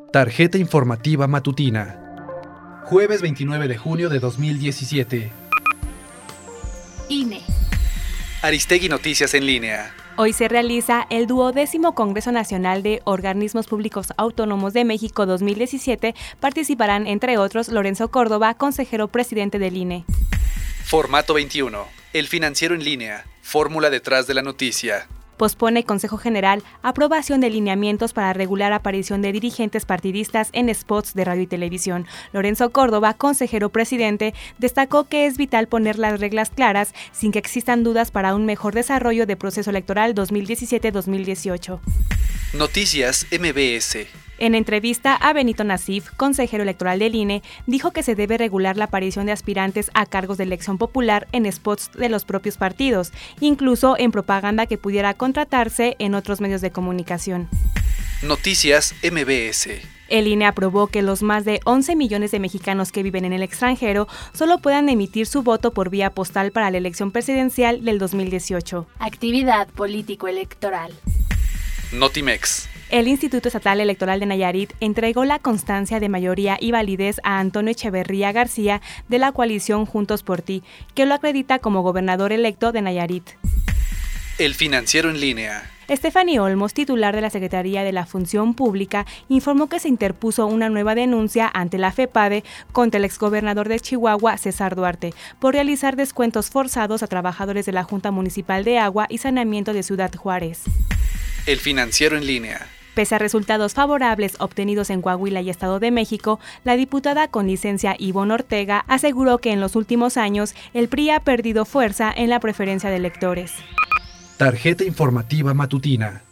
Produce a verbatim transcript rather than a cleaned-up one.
Tarjeta informativa matutina. Jueves veintinueve de junio de dos mil diecisiete. I N E. Aristegui Noticias en línea. Hoy se realiza el duodécimo Congreso Nacional de Organismos Públicos Autónomos de México dos mil diecisiete. Participarán, entre otros, Lorenzo Córdoba, consejero presidente del I N E. Formato veintiuno. El financiero en línea. Fórmula detrás de la noticia. Pospone Consejo General aprobación de lineamientos para regular aparición de dirigentes partidistas en spots de radio y televisión. Lorenzo Córdoba, consejero presidente, destacó que es vital poner las reglas claras sin que existan dudas para un mejor desarrollo de proceso electoral dos mil diecisiete dos mil dieciocho. Noticias M B S. En entrevista a Benito Nasif, consejero electoral del I N E, dijo que se debe regular la aparición de aspirantes a cargos de elección popular en spots de los propios partidos, incluso en propaganda que pudiera contratarse en otros medios de comunicación. Noticias M B S. El I N E aprobó que los más de once millones de mexicanos que viven en el extranjero solo puedan emitir su voto por vía postal para la elección presidencial del dos mil dieciocho. Actividad político-electoral. Notimex. El Instituto Estatal Electoral de Nayarit entregó la constancia de mayoría y validez a Antonio Echeverría García de la coalición Juntos por Ti, que lo acredita como gobernador electo de Nayarit. El financiero en línea. Stephanie Olmos, titular de la Secretaría de la Función Pública, informó que se interpuso una nueva denuncia ante la FEPADE contra el exgobernador de Chihuahua, César Duarte, por realizar descuentos forzados a trabajadores de la Junta Municipal de Agua y Saneamiento de Ciudad Juárez. El financiero en línea. Pese a resultados favorables obtenidos en Coahuila y Estado de México, la diputada con licencia Ivonne Ortega aseguró que en los últimos años el P R I ha perdido fuerza en la preferencia de electores. Tarjeta informativa matutina.